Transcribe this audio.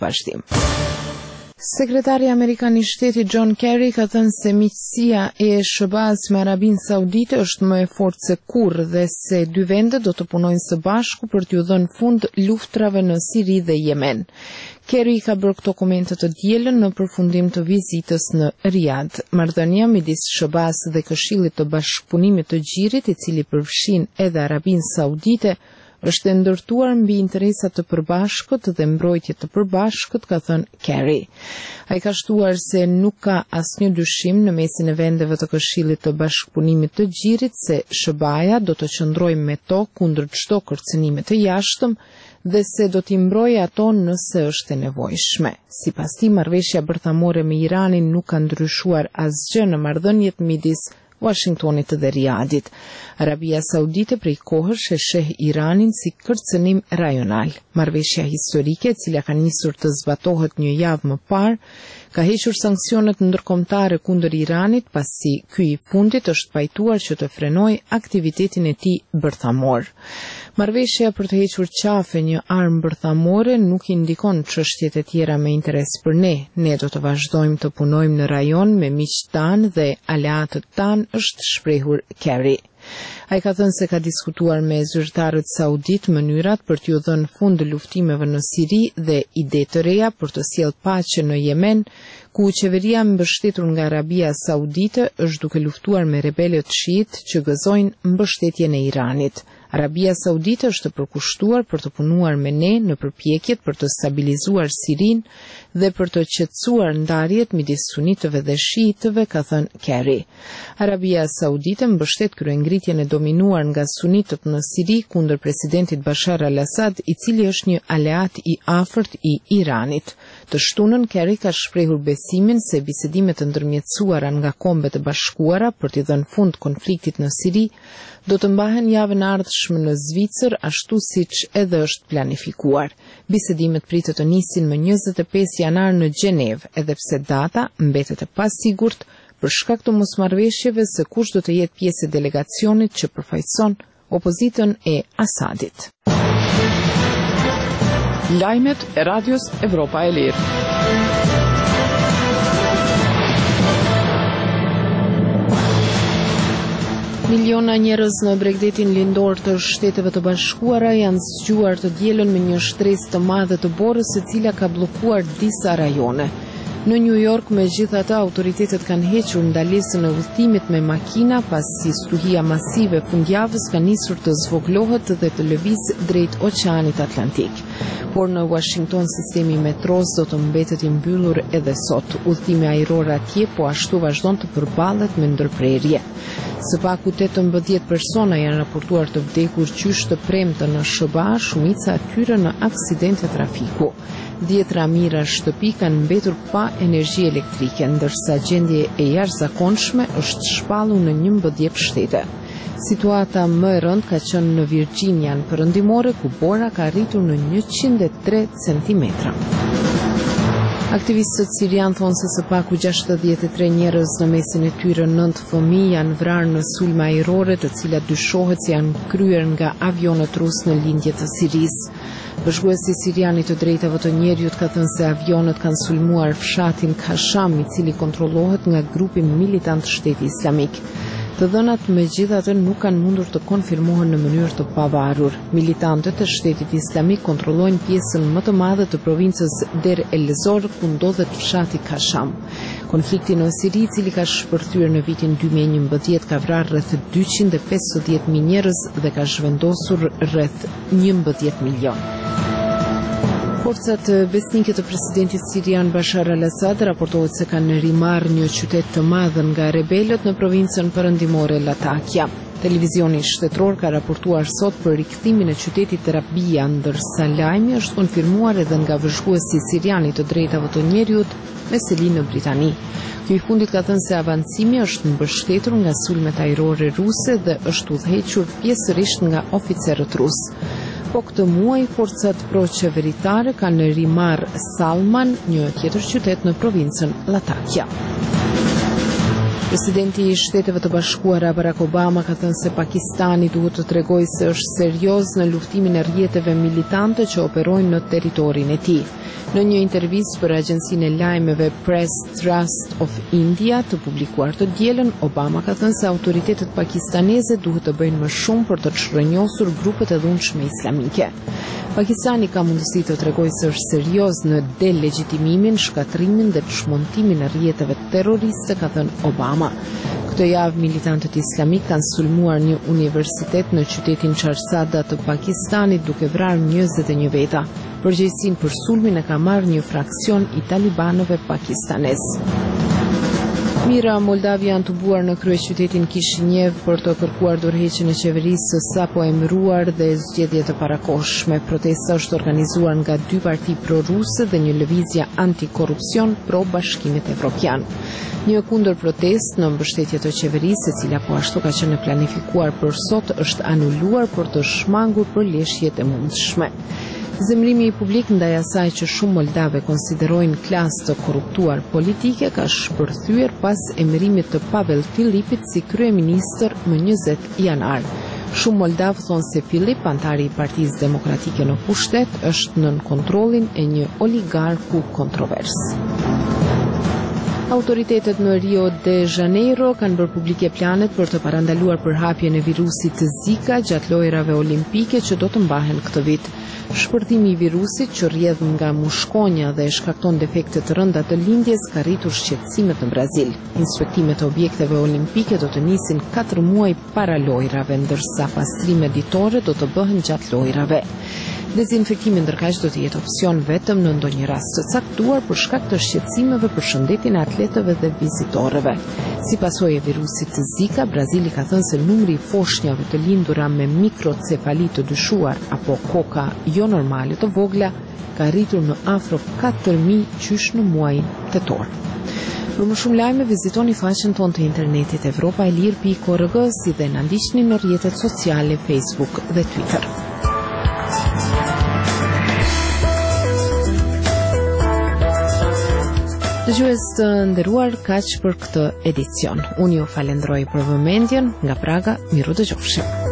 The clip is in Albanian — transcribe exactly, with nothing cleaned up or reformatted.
vazhdim. Sekretari Amerikan i Shtetit John Kerry ka thënë se miqësia e S B A-s me Arabinë Saudite është më e fortë se kurrë dhe se dy vendet do të punojnë së bashku për t'u dhënë fund luftrave në Siri dhe Yemen. Kerry ka bërë këto komente të dielën në përfundim të vizitës në Riyadh. Marrëdhënia midis S B A-s dhe Këshillit të Bashkëpunimit të Gjirit, i cili përfshin edhe Arabinë Saudite, është ndërtuar mbi interesat të përbashkët dhe mbrojtje të përbashkët, ka thënë Kerry. Ai ka shtuar se nuk ka asnjë dyshim në mesin e vendeve të Këshillit të Bashkëpunimit të Gjirit se S B A-ja do të qëndrojë me to kundër çdo kërcënimi të jashtëm dhe se do t'i mbrojë ato nëse është e nevojshme. Sipas tij, marrëveshja bërthamore me Iranin nuk ka ndryshuar asgjë në marrëdhëniet midis Washingtonit dhe Riyadit. Arabia Saudite prej kohësh e sheh Iranin si kërcënim rajonal. Marrëveshja historike, e cila ka nisur të zbatohet një javë më parë, ka hequr sanksionet ndërkombëtare kundër Iranit, pasi ky i fundit është pajtuar që të frenojë aktivitetin e tij bërthamor. Marrëveshja për të hequr qafe një armë bërthamore nuk indikon çështjet e tjera me interes për ne. Ne do të vazhdojmë të punojmë në rajon me miqtë tanë dhe aleatët tanë, është shprehur Kerry. Ai ka thënë se ka diskutuar me zyrtarët saudit mënyrat për t'ju dhënë fund luftimeve në Siri dhe ide të reja për të sjellë paqe në Yemen, ku qeveria mbështetur nga Arabia Saudite është duke luftuar me rebelët shiit që gëzojnë mbështetjen e Iranit. Arabia Saudite është përkushtuar për të punuar me ne në përpjekjet për të stabilizuar Sirin dhe për të qetësuar ndarjet midis sunitëve dhe shiitëve, ka thënë Kerry. Arabia Saudite mbështet kryengritjen e dominuar nga sunitët në Siri kundër presidentit Bashar al-Assad, i cili është një aleat i afërt i Iranit. Të shtunën, Kerry ka shprehur besimin se bisedimet të ndërmjetësuara nga Kombet e Bashkuara për t'i dhënë fund konfliktit në Siri do të mbahen javën e ardhshme në Zvicër, ashtu siç edhe është planifikuar. Bisedimet pritet të nisin më njëzet e pesë janar në Gjenevë, edhe pse data mbetet e pasigurt për shkak të mosmarrëveshjeve se kush do të jetë pjesë e delegacionit që përfaqëson opozitën e Asadit. Lajmet e Radios Evropa e Lirë. Miliona njerëz në Bregdetin lindor të Shteteve të Bashkuara janë zgjuar të dielën me një shtresë të madhe të borës, e cila ka bllokuar disa rajone. Në New York, megjithatë, autoritetet kanë hequr ndalesën e udhëtimit me makina pasi stuhia masive fundjavës ka nisur të zvoglohet dhe të lëvizë drejt Oqeanit Atlantik. Por në Washington sistemi i metros do të mbetet i mbyllur edhe sot. Udhëtimi ajror atje po ashtu vazhdon të përballet me ndërprerje. Së paku tetëmbëdhjetë persona janë raportuar të vdekur qysh të premte në S B A, shumica atyre në aksidente trafiku. Dhjetra mijëra shtëpi kanë mbetur pa energji elektrike, ndërsa gjendje e jashtëzakonshme është shpallur në njëmbëdhjetë shtete. Situata më e rëndë ka qenë në Virginia perëndimore, ku bora ka arritur në njëqind e tre centimetra. Aktivistët sirian thonë se së paku gjashtëdhjetë e tre njerëz, në mesin e tyre nëntë fëmijë, janë vrarë në sulme ajrore, të cilat dyshohet se janë kryer nga avionët rus në lindje të Sirisë. Bashkuesi sirian i të drejtave të njerëzit ka thënë se avionët kanë sulmuar fshatin Kasham, i cili kontrollohet nga grupi militant Shteti Islamik. Të dhënat megjithatë nuk kanë mundur të konfirmohen në mënyrë të pavarur. Militantët e Shtetit Islamik kontrollojnë pjesën më të madhe të provincës Der el-Zor, ku ndodhet fshati Kasham. Konflikti në Siri, i cili ka shpërthyer në vitin dy mijë e njëmbëdhjetë, ka vrarë rreth dyqind e pesëdhjetë mijë njerëz dhe ka zhvendosur rreth njëmbëdhjetë milion. Forcat besnike të presidentit sirian Bashar al-Assad raportohet se kanë rimarrë një qytet të madh nga rebelët në provincën perëndimore Latakia. Televizioni shtetëror ka raportuar sot për rikthimin e qytetit Rabia, ndërsa lajmi është konfirmuar edhe nga vëzhguesi sirian i të drejtave të njerëzit me seli në Britani. Ky i fundit ka thënë se avancimi është mbështetur nga sulmet ajrore ruse dhe është udhëhequr pjesërisht nga oficerët rusë. Po këtë muaj, forcat pro-qeveritare kanë rimarrë Salman, një tjetër qytet në provincën Latakia. Presidenti i Shteteve të Bashkuara Barack Obama ka thënë se Pakistani duhet të tregojë se është serioz në luftimin e rrjeteve militante që operojnë në territorin e tij. Në një intervistë për agjencinë e lajmeve Press Trust of India të publikuar të dielën, Obama ka thënë se autoritetet pakistaneze duhet të bëjnë më shumë për të shërënjosur grupet e dhunshme islamike. Pakistani ka mundësi të tregojë se është serioz në delegitimimin, shkatrimin dhe çmontimin e rrjeteve terroriste, ka thënë Obama. Këtë javë militantët islamik kanë sulmuar një universitet në qytetin Charsada të Pakistanit duke vrarë njëzet e një veta. Përgjegjësinë për sulmin e ka marrë një fraksion i talibanëve pakistanez. Mira Moldavi janë tubuar në kryeqytetin Kishinev për të kërkuar dorëheqjen e qeverisë së sapo emëruar dhe zgjedhje të parakohshme. Protesta është organizuar nga dy parti pro-ruse dhe një lëvizje antikorrupsion pro-Bashkimit Evropian. Një kundër protest në mbështetje të qeverisë, e cila po ashtu ka qenë planifikuar për sot, është anuluar për të shmangur për leshjet e mundshme. Zemrimi i publik ndaj asaj që shumë moldave konsiderojnë klasë të korruptuar politike ka shpërthyer pas emërimit të Pavel Filipit si kryeministër më njëzet janar. Shumë moldavë thonë se Filip, antari i Partisë Demokratike në pushtet, është nën kontrollin e një oligarku kontrovers. Autoritetet në Rio de Janeiro kanë bërë publike planet për të parandaluar përhapjen e virusit të Zika gjatë lojrave olimpike që do të mbahen këtë vit. Shpërthimi i virusit që rrjedh nga mushkonja dhe shkakton defekte të rënda të lindjes ka rritur shqetësimet në Brazil. Inspektimet e objekteve olimpike do të nisin katër muaj para lojrave, ndërsa pastrime ditore do të bëhen gjatë lojrave. Dezinfektimi ndërkaq do të jetë opsion vetëm në ndonjë rast të caktuar për shkak të shqetësimeve për shëndetin e atletëve dhe vizitorëve. Si pasojë e virusit të Zika, Brazili ka thënë se numri i foshnjave të lindura me mikrocefali të dyshuar apo koka jo normale të vogla ka rritur në afro katër mijë qysh në muajin tetor. Për më shumë lajme, vizitoni faqen tonë të internetit evropa e lir pikë org, si dhe na ndiqni në rrjetet sociale Facebook dhe Twitter. Dëgjues të nderuar, kaq për këtë edicion. Unë ju falenderoj për vëmendjen. Nga Praga, miru dëgjofshim.